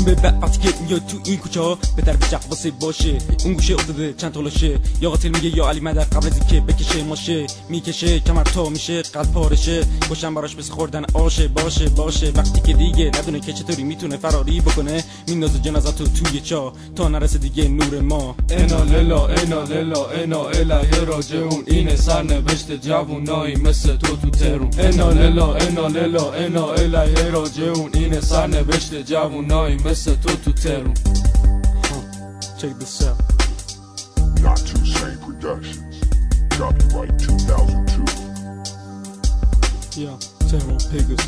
جون به وقتی که میاد تو این کوچه ها بهتر به جق واسه باشه اون گوشه افتاده چند تلاشه یا قاتل میگه یا علی مدد قبل از اینکه بکشه ماشه میکشه کمر تا میشه قلب پارشه باشم براش بس خوردن آشه باشه وقتی که دیگه ندونه که چطوری میتونه فراری بکنه میندازه جنازتو توی چاه تا نرسه دیگه نور ما. انا للا انا للا انا الیه راجعون اینه سرنوشت جوونایی مثل تو تهرون. انا للا انا للا انا الیه راجعون اینه سرنوشت جوونایی مثل تو تهرون. Check this out. Not Too Sane Productions. Copyright 2002. Yeah, Tehran Pegasus.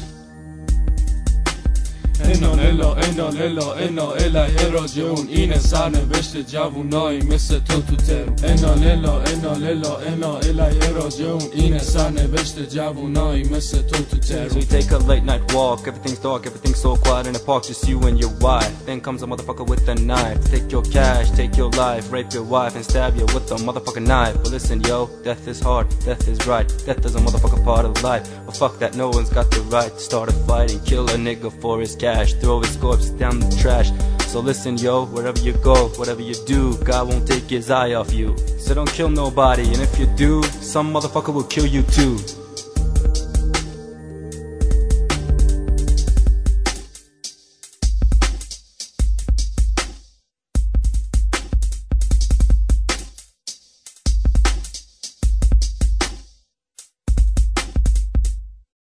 انا للا انا للا انا الیه راجعون اینه سرنوشت جوونایی مثل تو تهرون. انا للا انا للا انا الیه راجعون اینه سرنوشت جوونایی مثل تو تهرون. So you take a late night walk, everything's dark, everything's so quiet in the park, just you and your wife. Then comes a motherfucker with a knife, take your cash, take your life, rape your wife and stab you with a motherfucking knife. But listen yo, death is hard, death is right, death is a motherfucking part of life. But fuck that, no one's got the right to start a fight and kill a nigga for his cash, throw his corpse down the trash. So listen yo, wherever you go, whatever you do, God won't take his eye off you. So don't kill nobody, and if you do, some motherfucker will kill you too.